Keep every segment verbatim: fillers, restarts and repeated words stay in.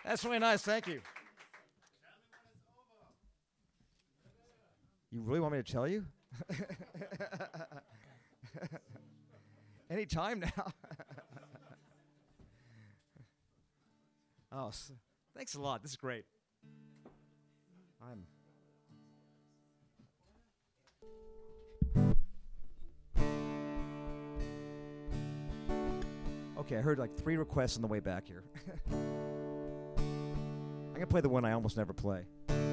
That's really nice. Thank you. You really want me to tell you? Any time now. Oh, s- thanks a lot. This is great. I'm. Okay, I heard like three requests on the way back here. I'm gonna play the one I almost never play.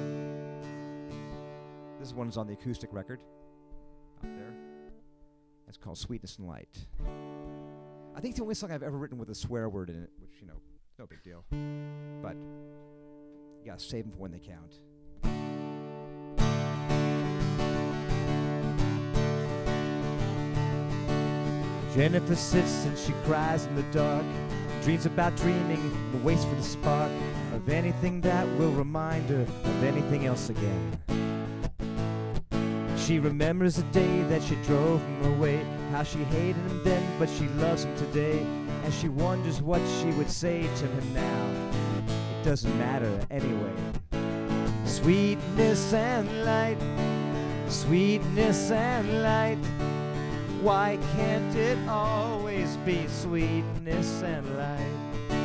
This one is on the acoustic record up there. It's called Sweetness and Light. I think it's the only song I've ever written with a swear word in it, which, you know, no big deal. But you gotta save them for when they count. Jennifer sits and she cries in the dark, dreams about dreaming and waits for the spark of anything that will remind her of anything else again. She remembers the day that she drove him away, how she hated him then, but she loves him today, and she wonders what she would say to him now. It doesn't matter anyway. Sweetness and light, sweetness and light. Why can't it always be sweetness and light?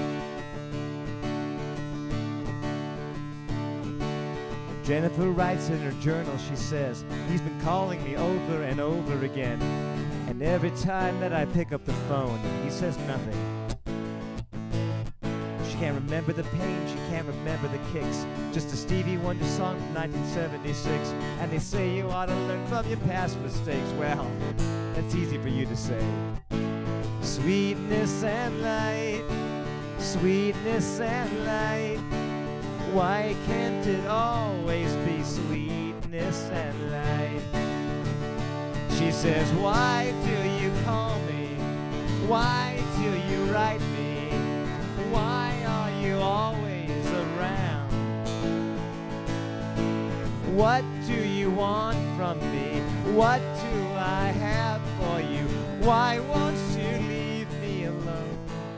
Jennifer writes in her journal, she says, he's been calling me over and over again, and every time that I pick up the phone, he says nothing. She can't remember the pain, she can't remember the kicks, just a Stevie Wonder song from nineteen seventy-six, and they say you ought to learn from your past mistakes. Well, that's easy for you to say. Sweetness and light, sweetness and light. Why can't it always be sweetness and light? She says, why do you call me? Why do you write me? Why are you always around? What do you want from me? What do I have for you? Why won't you leave me alone?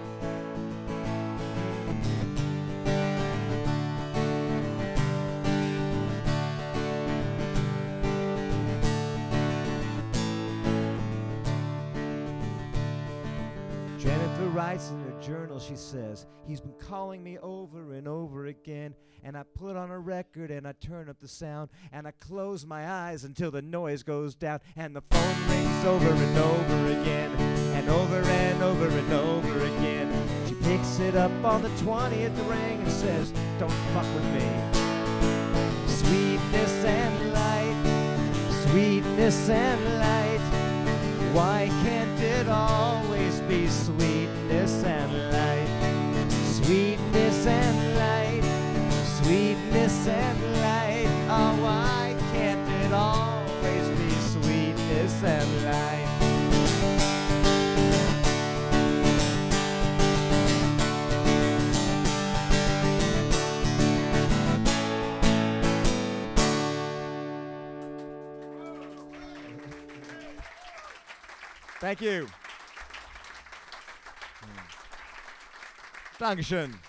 Jennifer writes in her journal, she says, he's been calling me over and over again, and I put on a record and I turn up the sound, and I close my eyes until the noise goes down, and the phone rings over and over again, and over and over and over again. She picks it up on the twentieth ring and says, don't fuck with me. Sweetness and light, sweetness and light. Why can't it always be sweetness and light? Sweetness and light, sweetness and light. Oh, why can't it always be sweetness and light? Thank you. Dankeschön.